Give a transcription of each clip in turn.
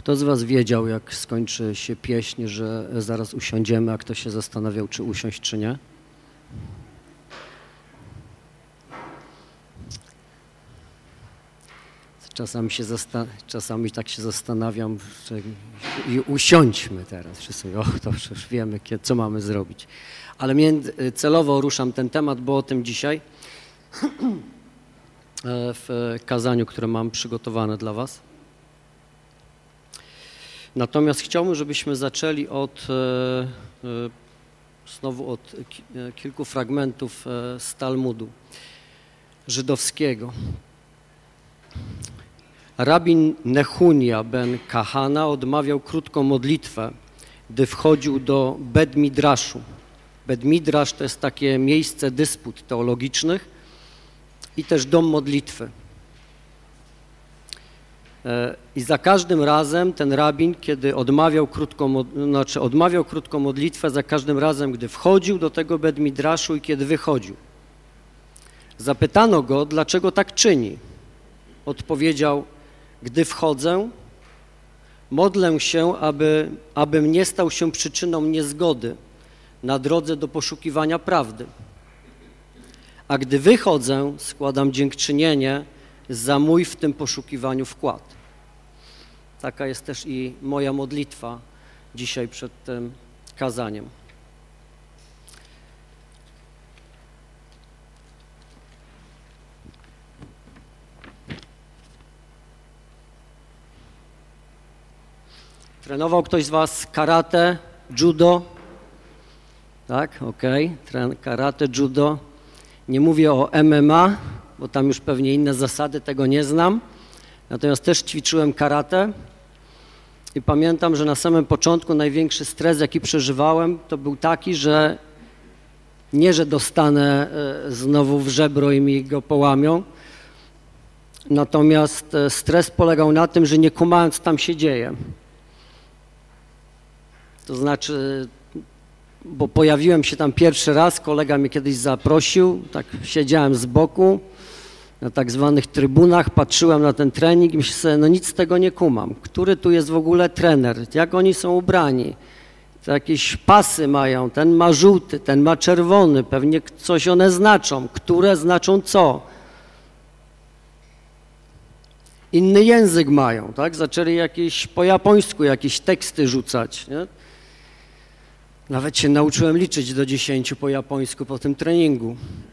Kto z was wiedział, jak skończy się pieśń, że zaraz usiądziemy, a kto się zastanawiał, czy usiąść, czy nie? Czasami tak się zastanawiam, że i usiądźmy teraz. Wszyscy mówią, to przecież wiemy, co mamy zrobić. Ale celowo ruszam ten temat, bo o tym dzisiaj w kazaniu, które mam przygotowane dla was. Natomiast chciałbym, żebyśmy zaczęli znowu od kilku fragmentów z Talmudu żydowskiego. Rabin Nechunia ben Kahana odmawiał krótką modlitwę, gdy wchodził do Bet Midraszu. Bet Midrasz to jest takie miejsce dysput teologicznych i też dom modlitwy. I za każdym razem ten rabin, kiedy odmawiał krótką modlitwę, za każdym razem, gdy wchodził do tego Bet Midraszu i kiedy wychodził. Zapytano go, dlaczego tak czyni. Odpowiedział: gdy wchodzę, modlę się, abym nie stał się przyczyną niezgody na drodze do poszukiwania prawdy. A gdy wychodzę, składam dziękczynienie za mój w tym poszukiwaniu wkład. Taka jest też i moja modlitwa dzisiaj przed tym kazaniem. Trenował ktoś z was karate, judo? Tak, okej. Karate, judo. Nie mówię o MMA, bo tam już pewnie inne zasady, tego nie znam. Natomiast też ćwiczyłem karate i pamiętam, że na samym początku największy stres, jaki przeżywałem, to był taki, że nie, że dostanę znowu w żebro i mi go połamią, natomiast stres polegał na tym, że nie kumałem, co tam się dzieje. To znaczy, bo pojawiłem się tam pierwszy raz, kolega mnie kiedyś zaprosił, tak siedziałem z boku na tak zwanych trybunach, patrzyłem na ten trening i myślę sobie, no nic z tego nie kumam. Który tu jest w ogóle trener? Jak oni są ubrani? To jakieś pasy mają, ten ma żółty, ten ma czerwony, pewnie coś one znaczą, które znaczą co? Inny język mają, tak? Zaczęli po japońsku jakieś teksty rzucać, nie? Nawet się nauczyłem liczyć do 10 po japońsku po tym treningu.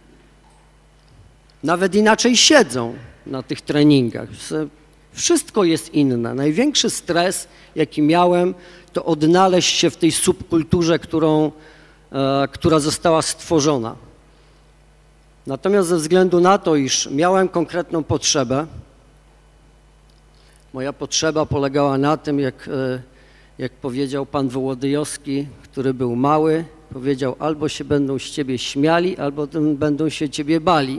Nawet inaczej siedzą na tych treningach. Wszystko jest inne. Największy stres, jaki miałem, to odnaleźć się w tej subkulturze, która została stworzona. Natomiast ze względu na to, iż miałem konkretną potrzebę, moja potrzeba polegała na tym, jak powiedział pan Wołodyjowski, który był mały, powiedział: albo się będą z ciebie śmiali, albo będą się ciebie bali.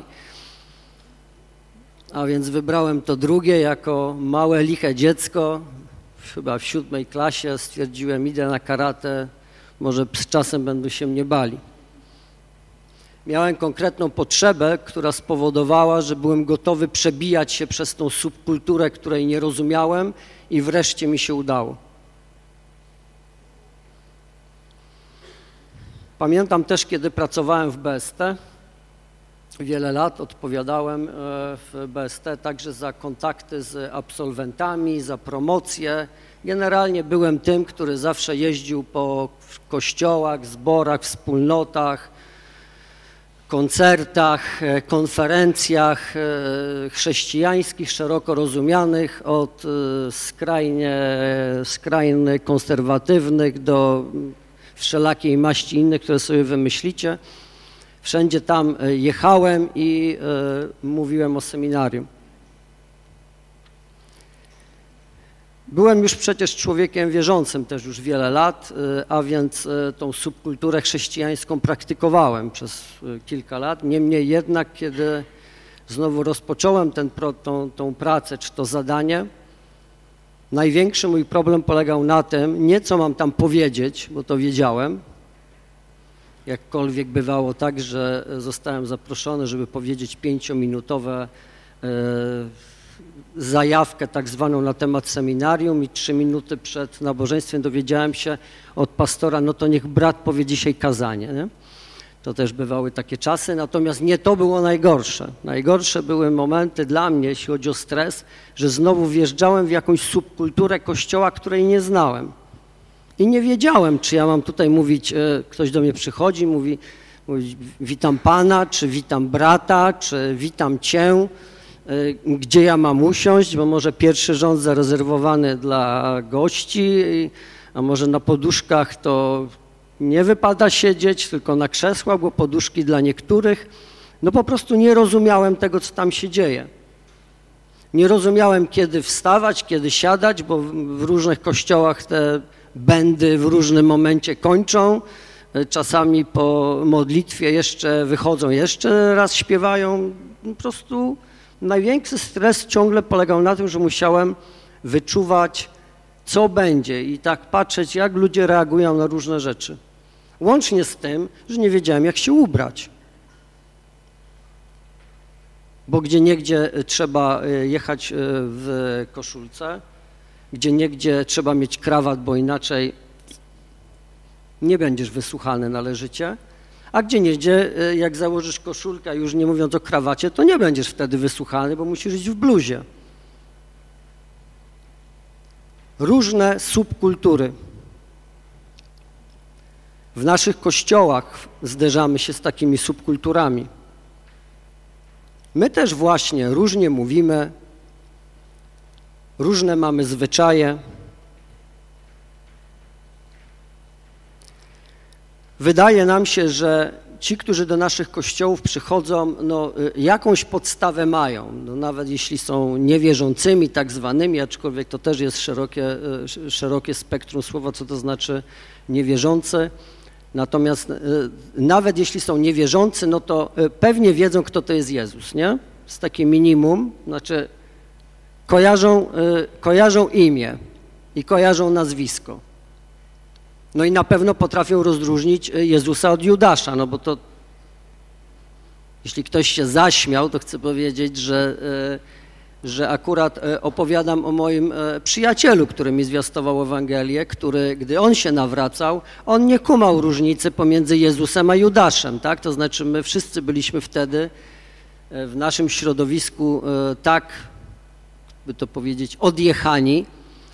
A więc wybrałem to drugie, jako małe, liche dziecko, chyba w 7. klasie stwierdziłem, idę na karate, może z czasem będą się mnie bali. Miałem konkretną potrzebę, która spowodowała, że byłem gotowy przebijać się przez tą subkulturę, której nie rozumiałem, i wreszcie mi się udało. Pamiętam też, kiedy pracowałem w BST, wiele lat odpowiadałem w BST także za kontakty z absolwentami, za promocję. Generalnie byłem tym, który zawsze jeździł po kościołach, zborach, wspólnotach, koncertach, konferencjach chrześcijańskich, szeroko rozumianych, od skrajnie konserwatywnych do wszelakiej maści innych, które sobie wymyślicie. Wszędzie tam jechałem i mówiłem o seminarium. Byłem już przecież człowiekiem wierzącym też już wiele lat, a więc tą subkulturę chrześcijańską praktykowałem przez kilka lat. Niemniej jednak, kiedy znowu rozpocząłem tą pracę czy to zadanie, największy mój problem polegał na tym, nie co mam tam powiedzieć, bo to wiedziałem. Jakkolwiek bywało tak, że zostałem zaproszony, żeby powiedzieć 5-minutowe zajawkę tak zwaną na temat seminarium i 3 minuty przed nabożeństwem dowiedziałem się od pastora, no to niech brat powie dzisiaj kazanie, nie? To też bywały takie czasy, natomiast nie to było najgorsze. Najgorsze były momenty dla mnie, jeśli chodzi o stres, że znowu wjeżdżałem w jakąś subkulturę Kościoła, której nie znałem. I nie wiedziałem, czy ja mam tutaj mówić, ktoś do mnie przychodzi, mówi witam Pana, czy witam brata, czy witam Cię, gdzie ja mam usiąść, bo może pierwszy rząd zarezerwowany dla gości, a może na poduszkach to nie wypada siedzieć, tylko na krzesłach, bo poduszki dla niektórych. No po prostu nie rozumiałem tego, co tam się dzieje. Nie rozumiałem, kiedy wstawać, kiedy siadać, bo w różnych kościołach te będy w różnym momencie kończą. Czasami po modlitwie jeszcze wychodzą, jeszcze raz śpiewają. Po prostu największy stres ciągle polegał na tym, że musiałem wyczuwać, co będzie i tak patrzeć, jak ludzie reagują na różne rzeczy. Łącznie z tym, że nie wiedziałem, jak się ubrać. Bo gdzieniegdzie trzeba jechać w koszulce, gdzieniegdzie trzeba mieć krawat, bo inaczej nie będziesz wysłuchany należycie, a gdzieniegdzie jak założysz koszulkę, już nie mówiąc o krawacie, to nie będziesz wtedy wysłuchany, bo musisz iść w bluzie. Różne subkultury. W naszych kościołach zderzamy się z takimi subkulturami. My też właśnie różnie mówimy, różne mamy zwyczaje. Wydaje nam się, że ci, którzy do naszych kościołów przychodzą, no, jakąś podstawę mają. No, nawet jeśli są niewierzącymi tak zwanymi, aczkolwiek to też jest szerokie spektrum słowa, co to znaczy niewierzący. Natomiast nawet jeśli są niewierzący, no to pewnie wiedzą, kto to jest Jezus, nie? Jest takie minimum, znaczy kojarzą imię i kojarzą nazwisko. No i na pewno potrafią rozróżnić Jezusa od Judasza, no bo to jeśli ktoś się zaśmiał, to chcę powiedzieć, że akurat opowiadam o moim przyjacielu, który mi zwiastował Ewangelię, który, gdy on się nawracał, on nie kumał różnicy pomiędzy Jezusem a Judaszem, tak? To znaczy my wszyscy byliśmy wtedy w naszym środowisku tak, by to powiedzieć, odjechani,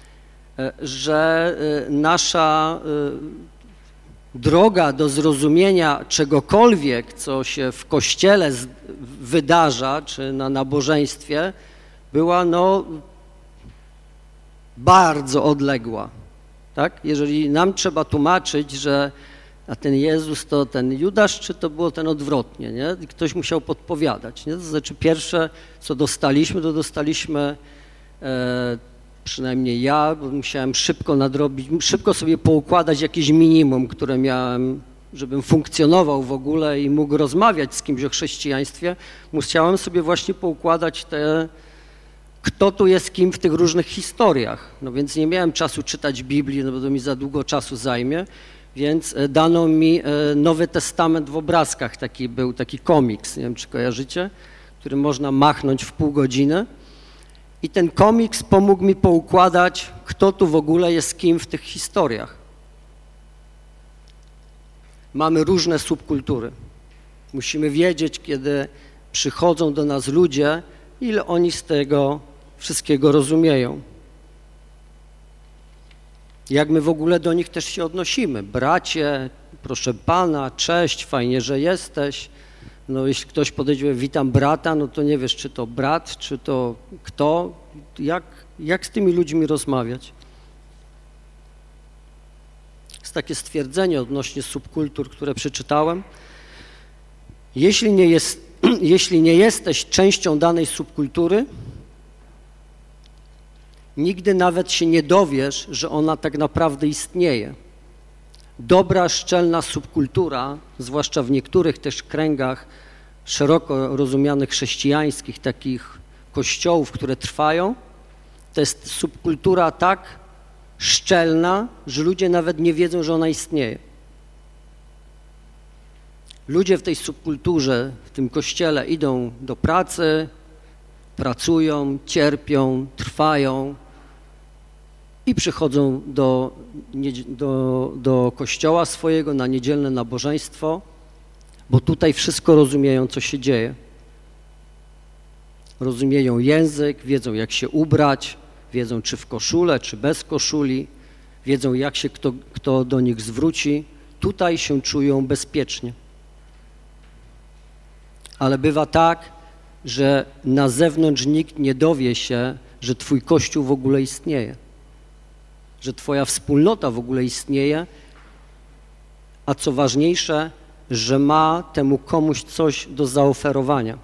że nasza droga do zrozumienia czegokolwiek, co się w Kościele wydarza, czy na nabożeństwie, była no bardzo odległa, tak? Jeżeli nam trzeba tłumaczyć, że a ten Jezus to ten Judasz, czy to było ten odwrotnie, nie? I ktoś musiał podpowiadać, nie? To znaczy pierwsze, co dostaliśmy, to dostaliśmy, przynajmniej ja, bo musiałem szybko nadrobić, szybko sobie poukładać jakieś minimum, które miałem, żebym funkcjonował w ogóle i mógł rozmawiać z kimś o chrześcijaństwie, musiałem sobie właśnie poukładać kto tu jest kim w tych różnych historiach. No więc nie miałem czasu czytać Biblii, no bo to mi za długo czasu zajmie, więc dano mi Nowy Testament w obrazkach, był taki komiks, nie wiem, czy kojarzycie, który można machnąć w pół godziny. I ten komiks pomógł mi poukładać, kto tu w ogóle jest kim w tych historiach. Mamy różne subkultury. Musimy wiedzieć, kiedy przychodzą do nas ludzie, ile oni z tego wszystkiego rozumieją. Jak my w ogóle do nich też się odnosimy. Bracie, proszę Pana, cześć, fajnie, że jesteś. No jeśli ktoś podejdzie, witam brata, no to nie wiesz, czy to brat, czy to kto, jak z tymi ludźmi rozmawiać. Jest takie stwierdzenie odnośnie subkultur, które przeczytałem. Jeśli nie jesteś częścią danej subkultury, nigdy nawet się nie dowiesz, że ona tak naprawdę istnieje. Dobra, szczelna subkultura, zwłaszcza w niektórych też kręgach szeroko rozumianych chrześcijańskich, takich kościołów, które trwają, to jest subkultura tak szczelna, że ludzie nawet nie wiedzą, że ona istnieje. Ludzie w tej subkulturze, w tym kościele idą do pracy, pracują, cierpią, trwają i przychodzą do kościoła swojego na niedzielne nabożeństwo, bo tutaj wszystko rozumieją, co się dzieje. Rozumieją język, wiedzą, jak się ubrać, wiedzą, czy w koszulę, czy bez koszuli, wiedzą, jak się kto do nich zwróci. Tutaj się czują bezpiecznie. Ale bywa tak, że na zewnątrz nikt nie dowie się, że twój Kościół w ogóle istnieje, że twoja wspólnota w ogóle istnieje, a co ważniejsze, że ma temu komuś coś do zaoferowania.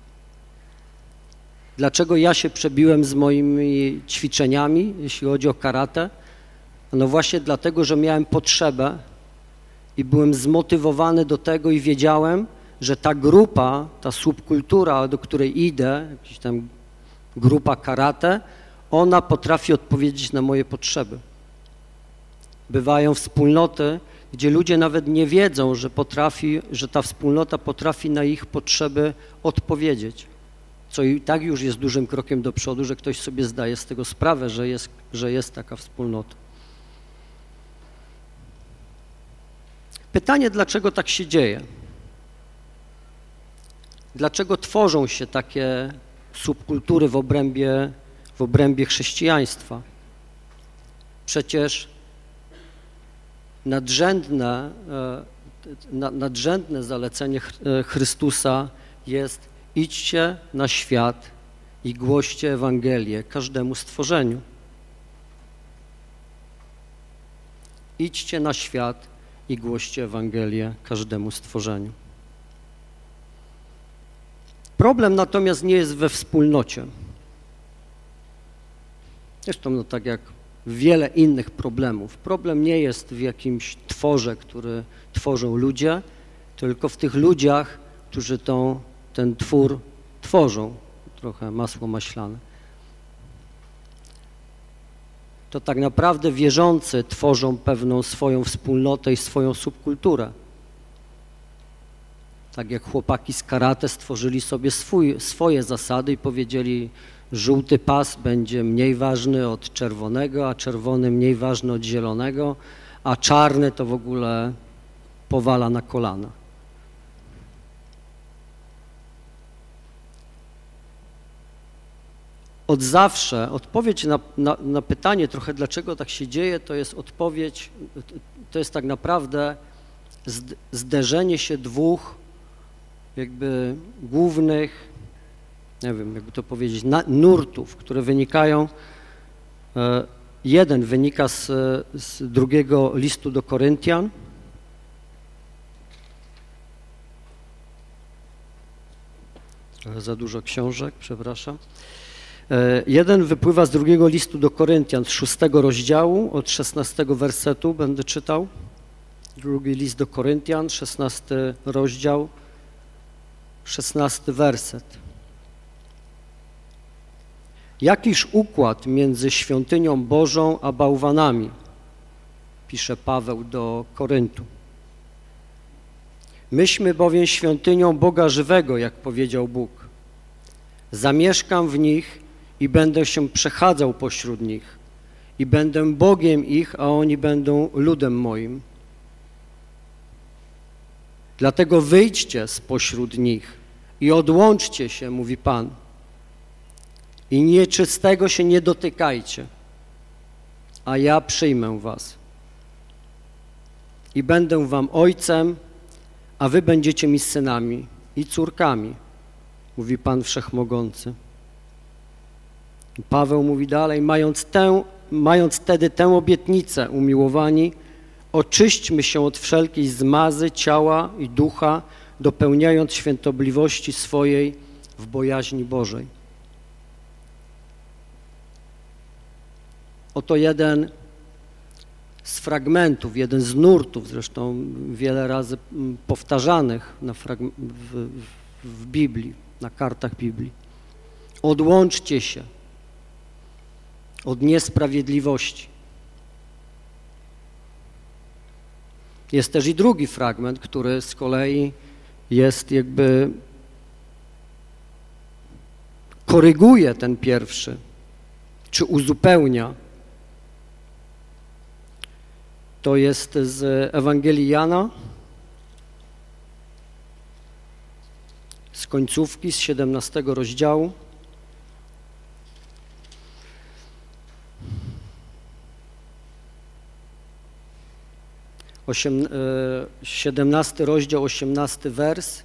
Dlaczego ja się przebiłem z moimi ćwiczeniami, jeśli chodzi o karate? No właśnie dlatego, że miałem potrzebę i byłem zmotywowany do tego i wiedziałem, że ta grupa, ta subkultura, do której idę, jakaś tam grupa karate, ona potrafi odpowiedzieć na moje potrzeby. Bywają wspólnoty, gdzie ludzie nawet nie wiedzą, że ta wspólnota potrafi na ich potrzeby odpowiedzieć, co i tak już jest dużym krokiem do przodu, że ktoś sobie zdaje z tego sprawę, że jest taka wspólnota. Pytanie, dlaczego tak się dzieje? Dlaczego tworzą się takie subkultury w obrębie chrześcijaństwa? Przecież nadrzędne zalecenie Chrystusa jest: idźcie na świat i głoście Ewangelię każdemu stworzeniu. Idźcie na świat i głoście Ewangelię każdemu stworzeniu. Problem natomiast nie jest we wspólnocie. Zresztą tak jak wiele innych problemów. Problem nie jest w jakimś tworze, który tworzą ludzie, tylko w tych ludziach, którzy ten twór tworzą. Trochę masło maślane. To tak naprawdę wierzący tworzą pewną swoją wspólnotę i swoją subkulturę. Tak jak chłopaki z karate stworzyli sobie swoje zasady i powiedzieli: żółty pas będzie mniej ważny od czerwonego, a czerwony mniej ważny od zielonego, a czarny to w ogóle powala na kolana. Od zawsze odpowiedź na pytanie trochę, dlaczego tak się dzieje, to jest tak naprawdę zderzenie się dwóch jakby głównych, nie wiem, jakby to powiedzieć, nurtów, które wynikają. Jeden wynika z drugiego listu do Koryntian. Trochę za dużo książek, przepraszam. Jeden wypływa z drugiego listu do Koryntian, z 6 rozdziału, od 16 wersetu będę czytał. Drugi list do Koryntian, 16 rozdział, 16 werset. Jakiż układ między świątynią Bożą a bałwanami? Pisze Paweł do Koryntu. Myśmy bowiem świątynią Boga żywego, jak powiedział Bóg. Zamieszkam w nich i będę się przechadzał pośród nich i będę Bogiem ich, a oni będą ludem moim. Dlatego wyjdźcie spośród nich i odłączcie się, mówi Pan, i nieczystego się nie dotykajcie, a ja przyjmę was i będę wam ojcem, a wy będziecie mi synami i córkami, mówi Pan Wszechmogący. I Paweł mówi dalej: mając wtedy tę obietnicę, umiłowani, oczyśćmy się od wszelkiej zmazy ciała i ducha, dopełniając świętobliwości swojej w bojaźni Bożej. Oto jeden z fragmentów, jeden z nurtów, zresztą wiele razy powtarzanych w Biblii, na kartach Biblii. Odłączcie się od niesprawiedliwości. Jest też i drugi fragment, który z kolei jest jakby koryguje ten pierwszy, czy uzupełnia. To jest z Ewangelii Jana, z końcówki, z 17 rozdziału. 17 rozdział, 18 wers.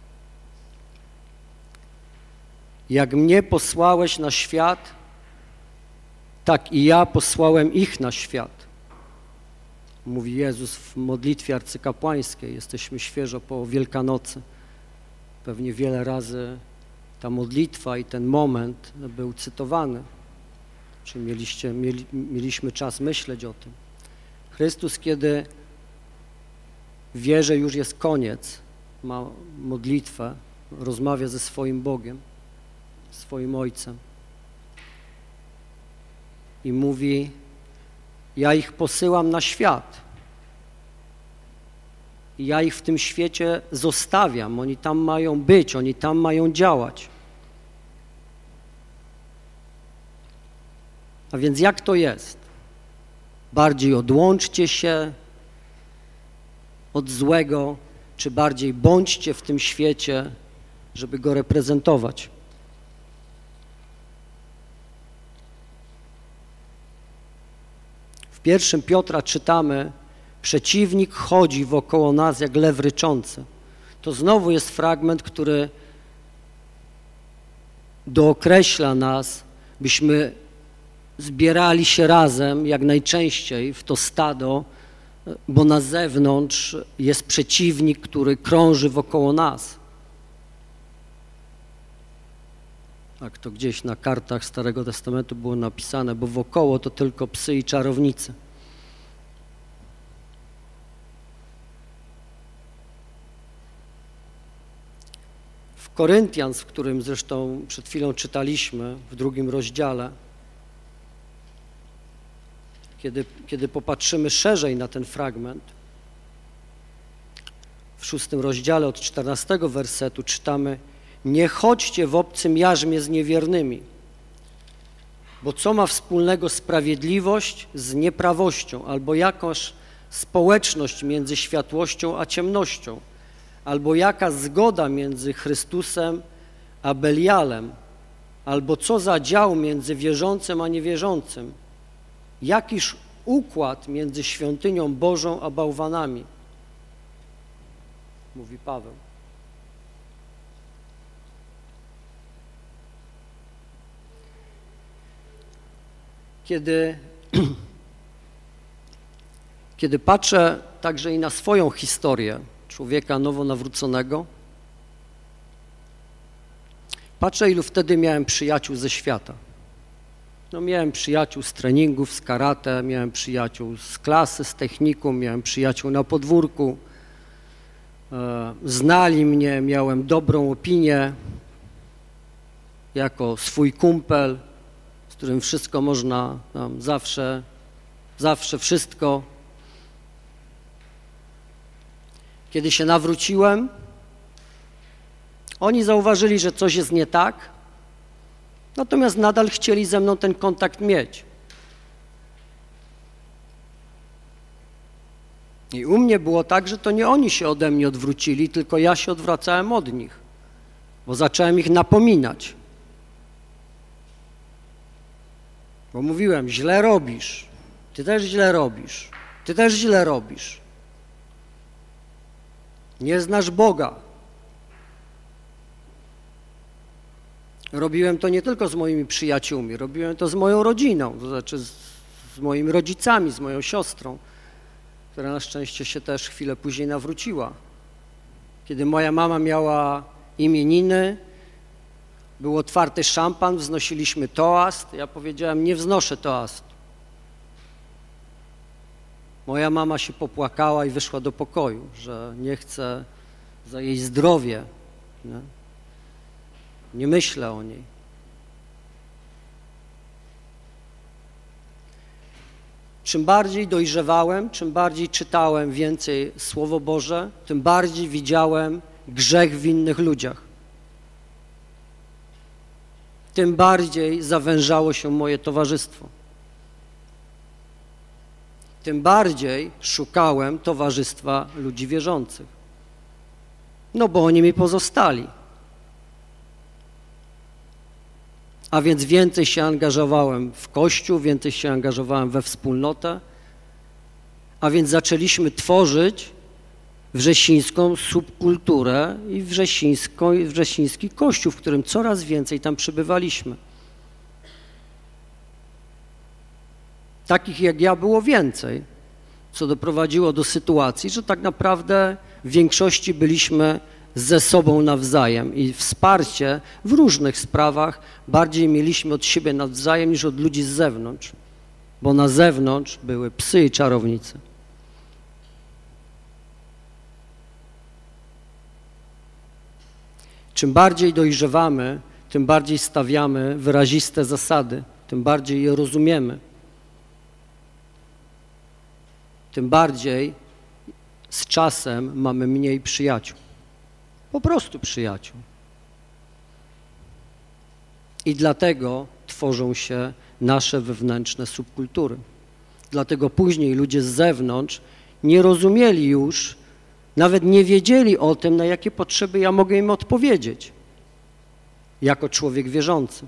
Jak mnie posłałeś na świat, tak i ja posłałem ich na świat. Mówi Jezus w modlitwie arcykapłańskiej. Jesteśmy świeżo po Wielkanocy. Pewnie wiele razy ta modlitwa i ten moment był cytowany. Czy mieliśmy czas myśleć o tym. Chrystus, kiedy wie, że już jest koniec, ma modlitwę, rozmawia ze swoim Bogiem, swoim Ojcem i mówi: ja ich posyłam na świat i ja ich w tym świecie zostawiam, oni tam mają być, oni tam mają działać. A więc jak to jest? Bardziej odłączcie się od złego, czy bardziej bądźcie w tym świecie, żeby go reprezentować. W 1 Piotra czytamy: przeciwnik chodzi wokoło nas jak lew ryczący. To znowu jest fragment, który dookreśla nas, byśmy zbierali się razem jak najczęściej w to stado, bo na zewnątrz jest przeciwnik, który krąży wokoło nas. Tak to gdzieś na kartach Starego Testamentu było napisane, bo wokoło to tylko psy i czarownice. W Koryntian, w którym zresztą przed chwilą czytaliśmy, w 2 rozdziale, kiedy popatrzymy szerzej na ten fragment, w 6 rozdziale od 14 wersetu czytamy: nie chodźcie w obcym jarzmie z niewiernymi, bo co ma wspólnego sprawiedliwość z nieprawością, albo jakaś społeczność między światłością a ciemnością, albo jaka zgoda między Chrystusem a Belialem, albo co za dział między wierzącym a niewierzącym, jakiż układ między świątynią Bożą a bałwanami, mówi Paweł. Kiedy patrzę także i na swoją historię człowieka nowo nawróconego, patrzę, ilu wtedy miałem przyjaciół ze świata. No, miałem przyjaciół z treningów, z karate, miałem przyjaciół z klasy, z technikum, miałem przyjaciół na podwórku, znali mnie, miałem dobrą opinię jako swój kumpel, z którym wszystko można, zawsze wszystko. Kiedy się nawróciłem, oni zauważyli, że coś jest nie tak, natomiast nadal chcieli ze mną ten kontakt mieć. I u mnie było tak, że to nie oni się ode mnie odwrócili, tylko ja się odwracałem od nich, bo zacząłem ich napominać. Bo mówiłem: źle robisz, ty też źle robisz, ty też źle robisz. Nie znasz Boga. Robiłem to nie tylko z moimi przyjaciółmi, robiłem to z moją rodziną, to znaczy z moimi rodzicami, z moją siostrą, która na szczęście się też chwilę później nawróciła. Kiedy moja mama miała imieniny, był otwarty szampan, wznosiliśmy toast. Ja powiedziałem: nie wznoszę toastu. Moja mama się popłakała i wyszła do pokoju, że nie chce za jej zdrowie. Nie myślę o niej. Czym bardziej dojrzewałem, czym bardziej czytałem więcej Słowo Boże, tym bardziej widziałem grzech w innych ludziach. tym bardziej zawężało się moje towarzystwo. Tym bardziej szukałem towarzystwa ludzi wierzących. No bo oni mi pozostali. A więc więcej się angażowałem w Kościół, więcej się angażowałem we wspólnotę, a więc zaczęliśmy tworzyć wrzesińską subkulturę i wrzesiński Kościół, w którym coraz więcej tam przybywaliśmy. Takich jak ja było więcej, co doprowadziło do sytuacji, że tak naprawdę w większości byliśmy ze sobą nawzajem i wsparcie w różnych sprawach bardziej mieliśmy od siebie nawzajem niż od ludzi z zewnątrz, bo na zewnątrz były psy i czarownice. Czym bardziej dojrzewamy, tym bardziej stawiamy wyraziste zasady, tym bardziej je rozumiemy, tym bardziej z czasem mamy mniej przyjaciół. Po prostu przyjaciół. I dlatego tworzą się nasze wewnętrzne subkultury. Dlatego później ludzie z zewnątrz nie rozumieli już, nawet nie wiedzieli o tym, na jakie potrzeby ja mogę im odpowiedzieć, jako człowiek wierzący.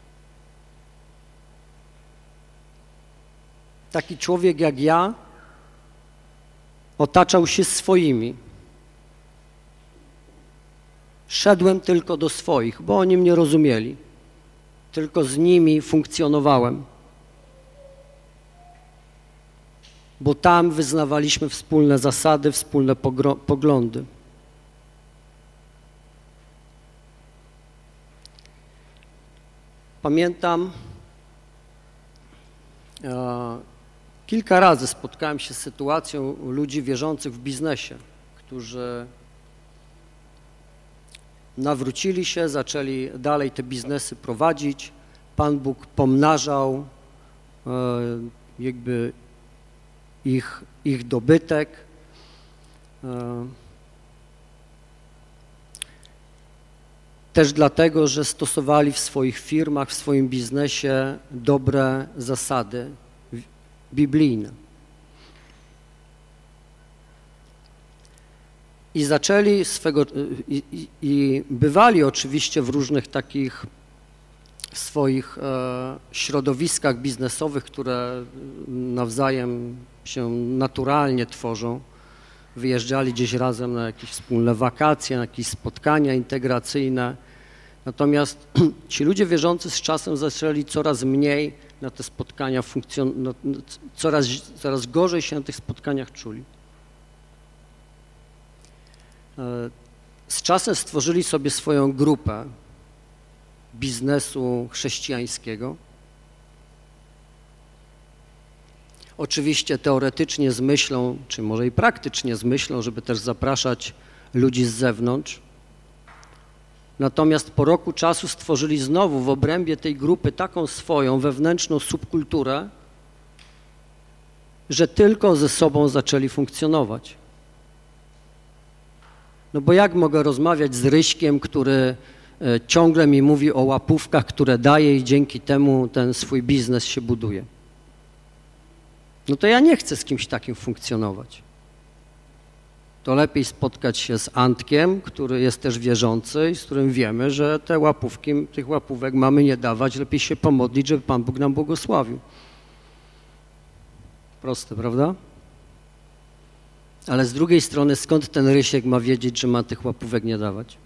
Taki człowiek jak ja otaczał się swoimi. Szedłem tylko do swoich, bo oni mnie rozumieli. Tylko z nimi funkcjonowałem. Bo tam wyznawaliśmy wspólne zasady, wspólne poglądy. Pamiętam, kilka razy spotkałem się z sytuacją ludzi wierzących w biznesie, którzy nawrócili się, zaczęli dalej te biznesy prowadzić. Pan Bóg pomnażał jakby ich dobytek. Też dlatego, że stosowali w swoich firmach, w swoim biznesie dobre zasady biblijne. I zaczęli i bywali oczywiście w różnych takich swoich środowiskach biznesowych, które nawzajem się naturalnie tworzą. Wyjeżdżali gdzieś razem na jakieś wspólne wakacje, na jakieś spotkania integracyjne. Natomiast ci ludzie wierzący z czasem zaczęli coraz mniej na te spotkania coraz gorzej się na tych spotkaniach czuli. Z czasem stworzyli sobie swoją grupę biznesu chrześcijańskiego. Oczywiście teoretycznie z myślą, czy może i praktycznie z myślą, żeby też zapraszać ludzi z zewnątrz. Natomiast po roku czasu stworzyli znowu w obrębie tej grupy taką swoją wewnętrzną subkulturę, że tylko ze sobą zaczęli funkcjonować. No bo jak mogę rozmawiać z Ryśkiem, który ciągle mi mówi o łapówkach, które daje i dzięki temu ten swój biznes się buduje? No to ja nie chcę z kimś takim funkcjonować. To lepiej spotkać się z Antkiem, który jest też wierzący i z którym wiemy, że te łapówki, tych łapówek mamy nie dawać, lepiej się pomodlić, żeby Pan Bóg nam błogosławił. Proste, prawda? Ale z drugiej strony, skąd ten Rysiek ma wiedzieć, że ma tych łapówek nie dawać?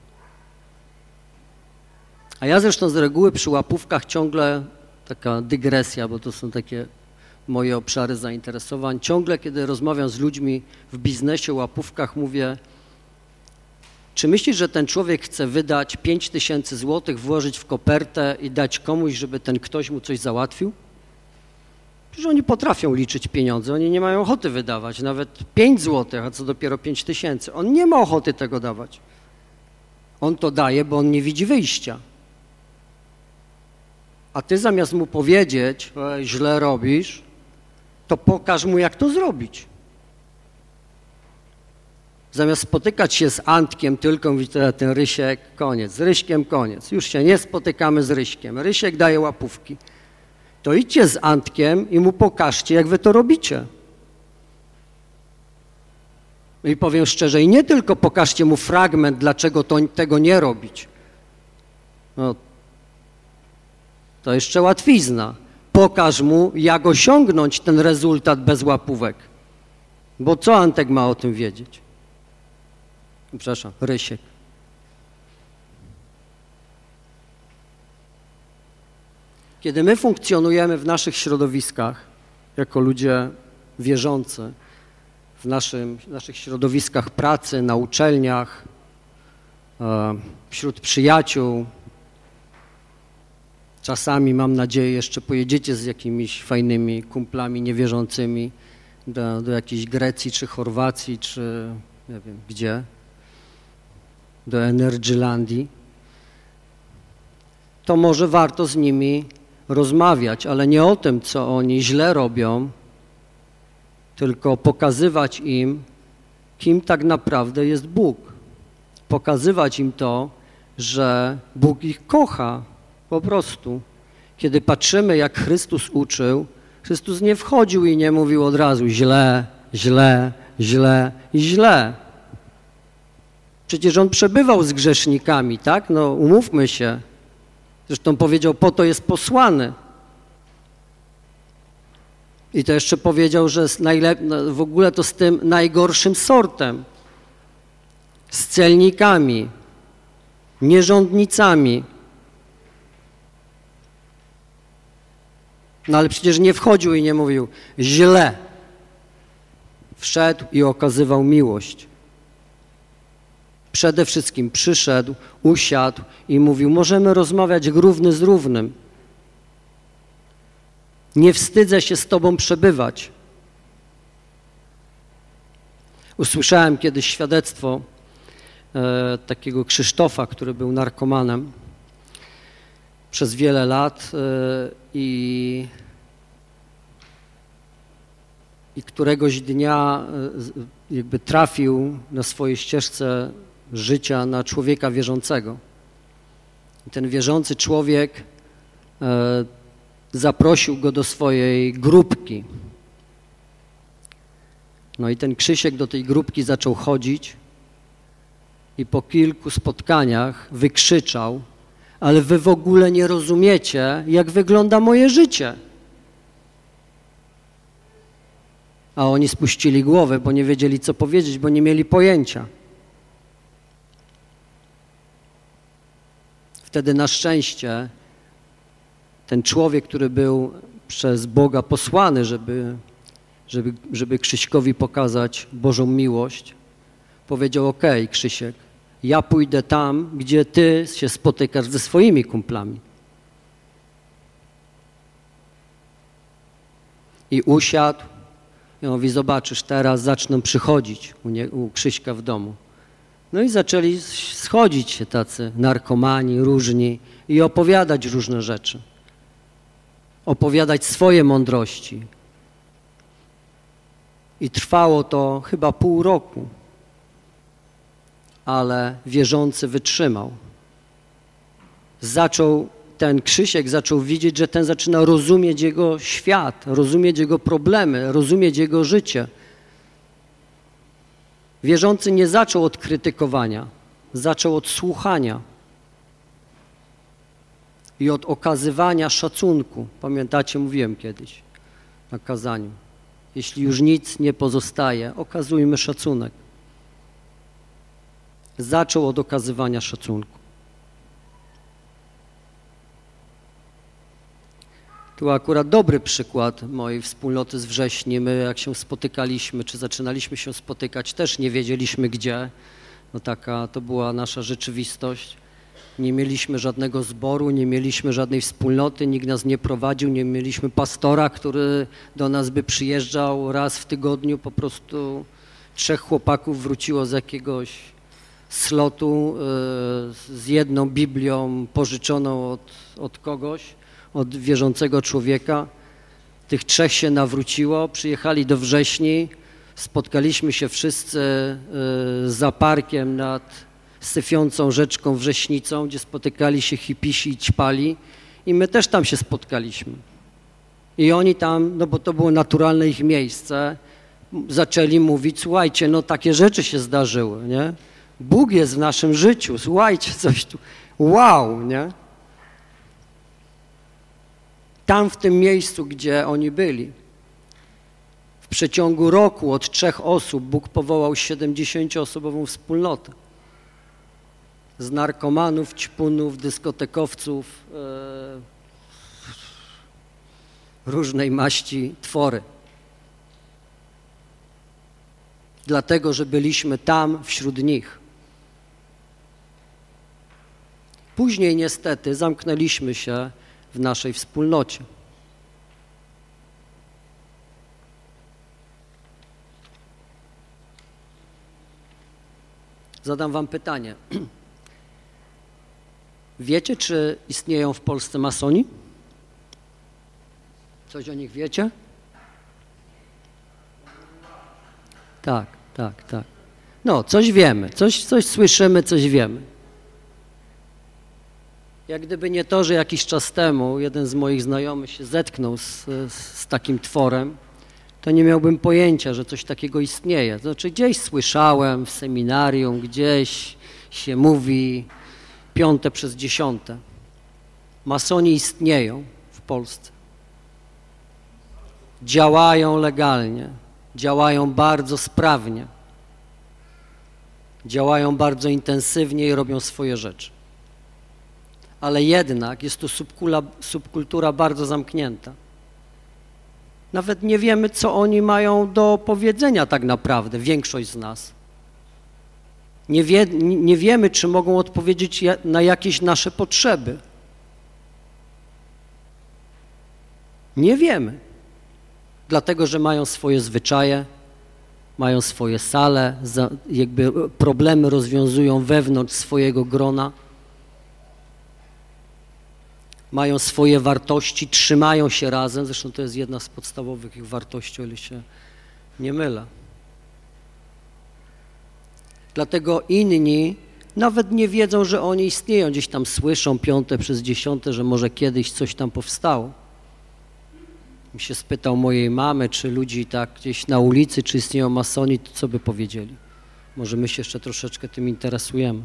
A ja zresztą z reguły przy łapówkach ciągle, taka dygresja, bo to są takie moje obszary zainteresowań, ciągle kiedy rozmawiam z ludźmi w biznesie o łapówkach, mówię, czy myślisz, że ten człowiek chce wydać 5000 złotych, włożyć w kopertę i dać komuś, żeby ten ktoś mu coś załatwił? Przecież oni potrafią liczyć pieniądze, oni nie mają ochoty wydawać, nawet 5 złotych, a co dopiero 5000. On nie ma ochoty tego dawać. On to daje, bo on nie widzi wyjścia. A ty zamiast mu powiedzieć, źle robisz, to pokaż mu, jak to zrobić. zamiast spotykać się z Antkiem tylko, mówi ten Rysiek, koniec, z Ryśkiem koniec, już się nie spotykamy z Ryśkiem, Rysiek daje łapówki. To idźcie z Antkiem i mu pokażcie, jak wy to robicie. I powiem szczerze, i nie tylko pokażcie mu fragment, dlaczego tego nie robić. No, to jeszcze łatwizna. Pokaż mu, jak osiągnąć ten rezultat bez łapówek. Bo co Antek ma o tym wiedzieć? Przepraszam, Rysiek. Kiedy my funkcjonujemy w naszych środowiskach, jako ludzie wierzący, w naszych środowiskach pracy, na uczelniach, wśród przyjaciół, czasami, mam nadzieję, jeszcze pojedziecie z jakimiś fajnymi kumplami niewierzącymi do jakiejś Grecji, czy Chorwacji, czy nie wiem gdzie, do Energylandii, to może warto z nimi rozmawiać, ale nie o tym, co oni źle robią, tylko pokazywać im, kim tak naprawdę jest Bóg. Pokazywać im to, że Bóg ich kocha, po prostu. Kiedy patrzymy, jak Chrystus uczył, Chrystus nie wchodził i nie mówił od razu źle, źle, źle i źle. Przecież On przebywał z grzesznikami, tak? No umówmy się. Zresztą powiedział, po to jest posłany. I to jeszcze powiedział, że w ogóle to z tym najgorszym sortem. Z celnikami, nierządnicami. No ale przecież nie wchodził i nie mówił źle. Wszedł i okazywał miłość. Przede wszystkim przyszedł, usiadł i mówił, możemy rozmawiać równy z równym. Nie wstydzę się z Tobą przebywać. Usłyszałem kiedyś świadectwo takiego Krzysztofa, który był narkomanem przez wiele lat i któregoś dnia jakby trafił na swojej ścieżce życia na człowieka wierzącego. I ten wierzący człowiek zaprosił go do swojej grupki. No i ten Krzysiek do tej grupki zaczął chodzić i po kilku spotkaniach wykrzyczał, ale wy w ogóle nie rozumiecie, jak wygląda moje życie. A oni spuścili głowę, bo nie wiedzieli, co powiedzieć, bo nie mieli pojęcia. Wtedy na szczęście ten człowiek, który był przez Boga posłany, żeby Krzyśkowi pokazać Bożą miłość, powiedział, okej, Krzysiek, ja pójdę tam, gdzie ty się spotykasz ze swoimi kumplami. I usiadł i mówi, zobaczysz, teraz zaczną przychodzić u Krzyśka w domu. No i zaczęli schodzić się tacy narkomani, różni i opowiadać różne rzeczy. Opowiadać swoje mądrości. I trwało to chyba pół roku, ale wierzący wytrzymał. Ten Krzysiek zaczął widzieć, że ten zaczyna rozumieć jego świat, rozumieć jego problemy, rozumieć jego życie. Wierzący nie zaczął od krytykowania, zaczął od słuchania i od okazywania szacunku. Pamiętacie, mówiłem kiedyś na kazaniu. Jeśli już nic nie pozostaje, okazujmy szacunek. Zaczął od okazywania szacunku. Tu akurat dobry przykład mojej wspólnoty z Wrześni. My jak się spotykaliśmy, czy zaczynaliśmy się spotykać, też nie wiedzieliśmy gdzie. No taka to była nasza rzeczywistość. Nie mieliśmy żadnego zboru, nie mieliśmy żadnej wspólnoty, nikt nas nie prowadził, nie mieliśmy pastora, który do nas by przyjeżdżał raz w tygodniu. Po prostu 3 chłopaków wróciło z jakiegoś slotu z jedną Biblią pożyczoną od kogoś, od wierzącego człowieka. Tych 3 się nawróciło, przyjechali do Wrześni, Spotkaliśmy się wszyscy za parkiem nad syfiącą rzeczką Wrześnicą, gdzie spotykali się hipisi i ćpali i my też tam się spotkaliśmy. I oni tam, no bo to było naturalne ich miejsce, zaczęli mówić, słuchajcie, no takie rzeczy się zdarzyły, nie? Bóg jest w naszym życiu, słuchajcie, coś tu, wow, nie? Tam w tym miejscu, gdzie oni byli, w przeciągu roku od 3 osób Bóg powołał 70-osobową wspólnotę. Z narkomanów, ćpunów, dyskotekowców, różnej maści twory. Dlatego, że byliśmy tam wśród nich. Później niestety zamknęliśmy się w naszej wspólnocie. Zadam wam pytanie. Wiecie, czy istnieją w Polsce masoni? Coś o nich wiecie? Tak. No, coś wiemy, coś słyszymy, coś wiemy. Jak gdyby nie to, że jakiś czas temu jeden z moich znajomych się zetknął z takim tworem, to nie miałbym pojęcia, że coś takiego istnieje. Znaczy gdzieś słyszałem w seminarium, gdzieś się mówi 5 przez 10. Masoni istnieją w Polsce. Działają legalnie, działają bardzo sprawnie, działają bardzo intensywnie i robią swoje rzeczy. Ale jednak jest to subkultura bardzo zamknięta. Nawet nie wiemy, co oni mają do powiedzenia tak naprawdę, większość z nas. Nie wiemy, czy mogą odpowiedzieć na jakieś nasze potrzeby. Nie wiemy. Dlatego, że mają swoje zwyczaje, mają swoje sale, jakby problemy rozwiązują wewnątrz swojego grona. Mają swoje wartości, trzymają się razem, zresztą to jest jedna z podstawowych ich wartości, o ile się nie mylę. Dlatego inni nawet nie wiedzą, że oni istnieją, gdzieś tam słyszą 5 przez 10, że może kiedyś coś tam powstało. Mi się spytał mojej mamy, czy ludzi tak gdzieś na ulicy, czy istnieją masoni, to co by powiedzieli? Może my się jeszcze troszeczkę tym interesujemy.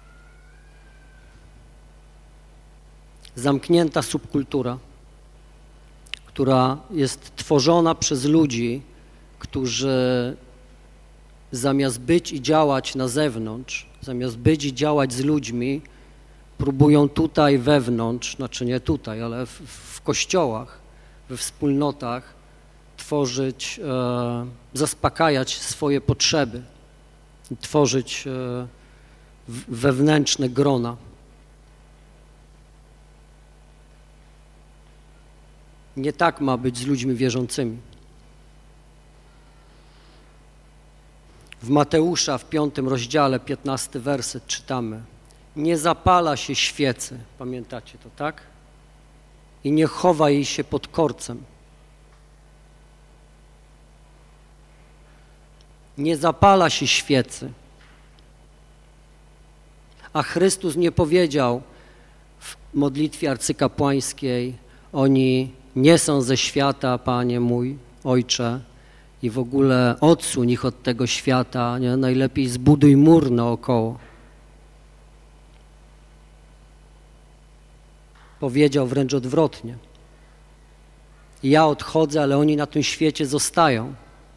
Zamknięta subkultura, która jest tworzona przez ludzi, którzy zamiast być i działać na zewnątrz, zamiast być i działać z ludźmi, próbują tutaj wewnątrz, znaczy nie tutaj, ale w kościołach, we wspólnotach tworzyć, zaspokajać swoje potrzeby, tworzyć wewnętrzne grona. Nie tak ma być z ludźmi wierzącymi. W Mateusza w 5 rozdziale, 15 werset czytamy: nie zapala się świecy, pamiętacie to, tak? I nie chowa jej się pod korcem. Nie zapala się świecy. A Chrystus nie powiedział w modlitwie arcykapłańskiej: oni nie są ze świata, Panie mój, Ojcze, i w ogóle odsuń ich od tego świata, nie? Najlepiej zbuduj mur naokoło. Powiedział wręcz odwrotnie. Ja odchodzę, ale oni na tym świecie zostają.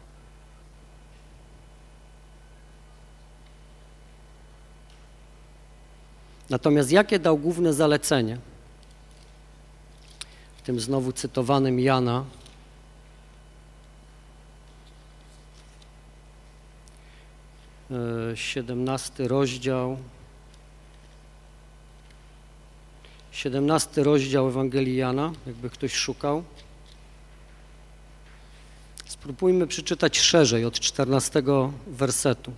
Natomiast jakie dał główne zalecenie? W tym znowu cytowanym Jana, 17 rozdział Ewangelii Jana, jakby ktoś szukał. Spróbujmy przeczytać szerzej od 14 wersetu.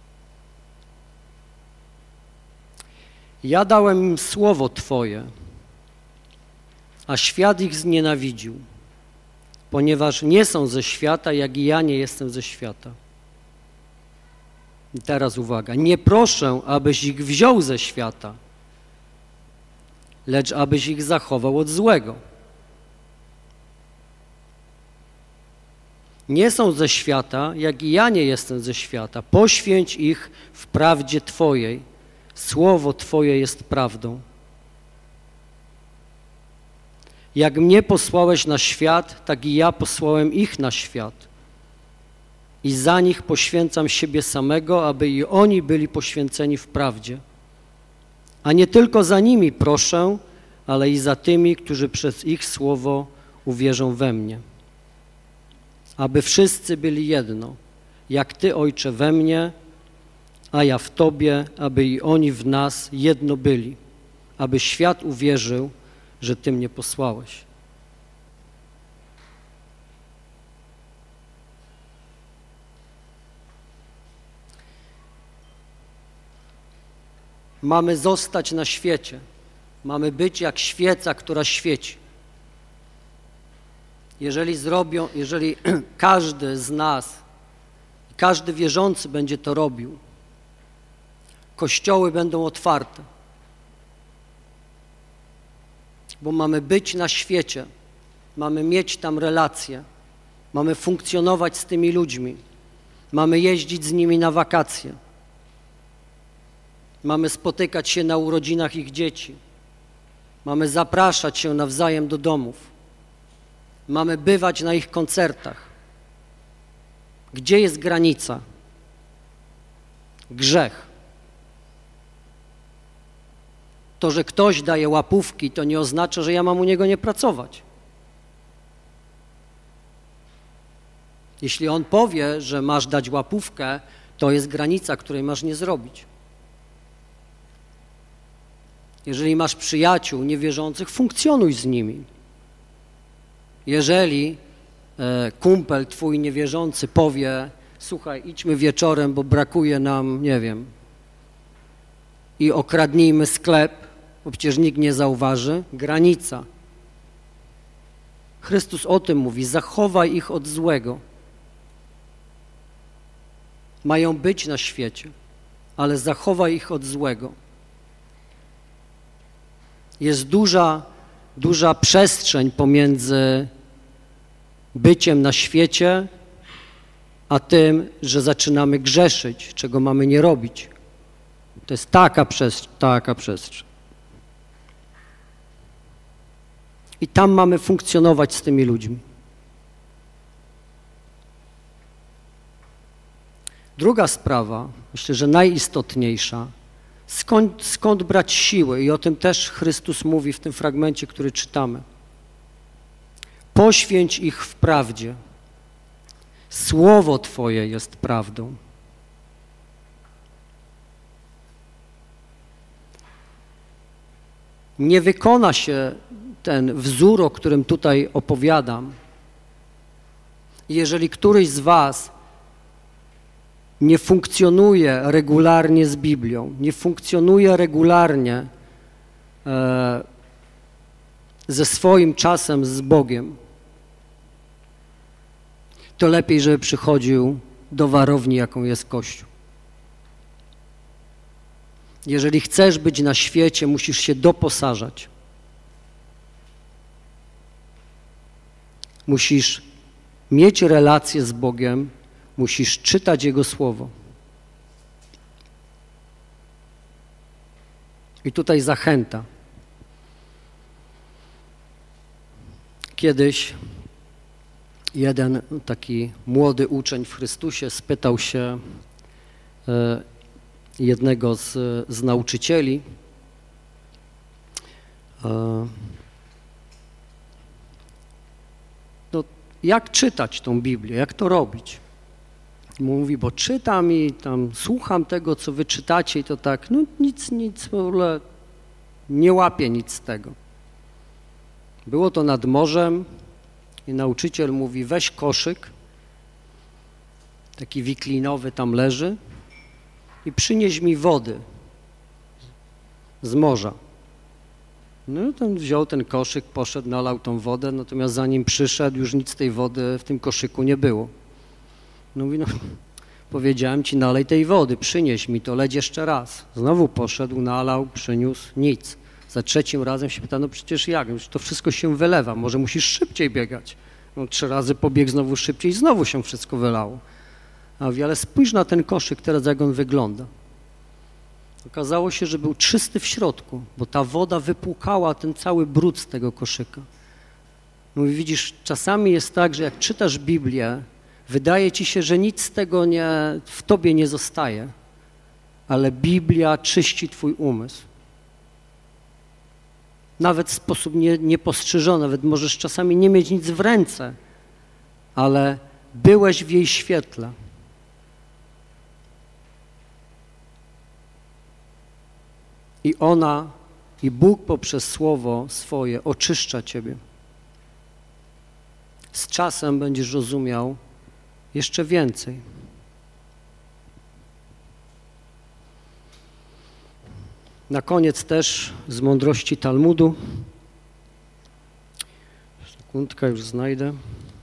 Ja dałem im słowo Twoje, a świat ich znienawidził, ponieważ nie są ze świata, jak i ja nie jestem ze świata. I teraz uwaga, nie proszę, abyś ich wziął ze świata, lecz abyś ich zachował od złego. Nie są ze świata, jak i ja nie jestem ze świata. Poświęć ich w prawdzie Twojej. Słowo Twoje jest prawdą. Jak mnie posłałeś na świat, tak i ja posłałem ich na świat. I za nich poświęcam siebie samego, aby i oni byli poświęceni w prawdzie. A nie tylko za nimi proszę, ale i za tymi, którzy przez ich słowo uwierzą we mnie. Aby wszyscy byli jedno, jak Ty, Ojcze, we mnie, a ja w Tobie, aby i oni w nas jedno byli, aby świat uwierzył, że Ty mnie posłałeś. Mamy zostać na świecie. Mamy być jak świeca, która świeci. Jeżeli każdy z nas, każdy wierzący będzie to robił, kościoły będą otwarte, bo mamy być na świecie, mamy mieć tam relacje, mamy funkcjonować z tymi ludźmi, mamy jeździć z nimi na wakacje, mamy spotykać się na urodzinach ich dzieci, mamy zapraszać się nawzajem do domów, mamy bywać na ich koncertach. Gdzie jest granica? Grzech. To, że ktoś daje łapówki, to nie oznacza, że ja mam u niego nie pracować. Jeśli on powie, że masz dać łapówkę, to jest granica, której masz nie zrobić. Jeżeli masz przyjaciół niewierzących, funkcjonuj z nimi. Jeżeli kumpel twój niewierzący powie, słuchaj, idźmy wieczorem, bo brakuje nam, nie wiem, i okradnijmy sklep, bo przecież nikt nie zauważy, granica. Chrystus o tym mówi, zachowaj ich od złego. Mają być na świecie, ale zachowaj ich od złego. Jest duża przestrzeń pomiędzy byciem na świecie, a tym, że zaczynamy grzeszyć, czego mamy nie robić. To jest taka przestrzeń. I tam mamy funkcjonować z tymi ludźmi. Druga sprawa, myślę, że najistotniejsza, skąd brać siły? I o tym też Chrystus mówi w tym fragmencie, który czytamy. Poświęć ich w prawdzie. Słowo Twoje jest prawdą. Nie wykona się ten wzór, o którym tutaj opowiadam, jeżeli któryś z was nie funkcjonuje regularnie z Biblią, nie funkcjonuje regularnie ze swoim czasem z Bogiem, to lepiej, żeby przychodził do warowni, jaką jest Kościół. Jeżeli chcesz być na świecie, musisz się doposażać. Musisz mieć relację z Bogiem, musisz czytać Jego Słowo. I tutaj zachęta. Kiedyś jeden taki młody uczeń w Chrystusie spytał się jednego z nauczycieli, no, jak czytać tą Biblię, jak to robić? Mówi, bo czytam i tam słucham tego, co wy czytacie i to tak, no nic w ogóle nie łapię nic z tego. Było to nad morzem i nauczyciel mówi, weź koszyk, taki wiklinowy tam leży i przynieś mi wody z morza. No i ten wziął ten koszyk, poszedł, nalał tą wodę, natomiast zanim przyszedł, już nic tej wody w tym koszyku nie było. No mówi, no powiedziałem ci, nalej tej wody, przynieś mi to, leć jeszcze raz. Znowu poszedł, nalał, przyniósł, nic. Za trzecim razem się pyta, no przecież jak, to wszystko się wylewa, może musisz szybciej biegać. No 3 razy pobiegł znowu szybciej, znowu się wszystko wylało. A mówi, ale spójrz na ten koszyk teraz, jak on wygląda. Okazało się, że był czysty w środku, bo ta woda wypłukała ten cały brud z tego koszyka. Mówi, widzisz, czasami jest tak, że jak czytasz Biblię, wydaje ci się, że nic z tego w tobie nie zostaje, ale Biblia czyści twój umysł. Nawet w sposób niepostrzeżony, nawet możesz czasami nie mieć nic w ręce, ale byłeś w jej świetle. I ona, i Bóg poprzez Słowo swoje oczyszcza ciebie. Z czasem będziesz rozumiał jeszcze więcej. Na koniec też z mądrości Talmudu. Sekundkę, już znajdę.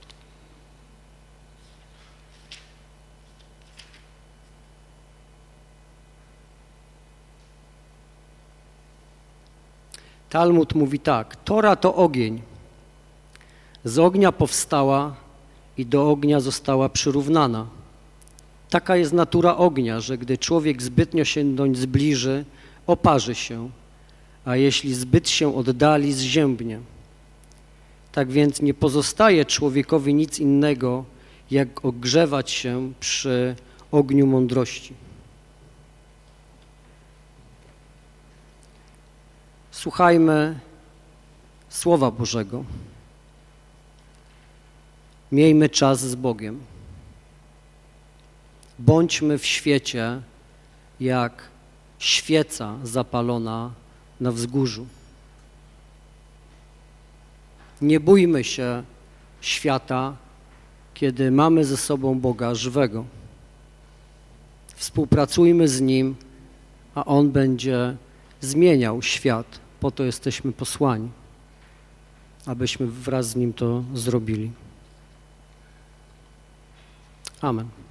Talmud mówi tak, Tora to ogień. Z ognia powstała i do ognia została przyrównana. Taka jest natura ognia, że gdy człowiek zbytnio się doń zbliży, oparzy się, a jeśli zbyt się oddali, zziębnie. Tak więc nie pozostaje człowiekowi nic innego, jak ogrzewać się przy ogniu mądrości. Słuchajmy Słowa Bożego. Miejmy czas z Bogiem. Bądźmy w świecie jak świeca zapalona na wzgórzu. Nie bójmy się świata, kiedy mamy ze sobą Boga żywego. Współpracujmy z Nim, a On będzie zmieniał świat. Po to jesteśmy posłani, abyśmy wraz z Nim to zrobili. Amen.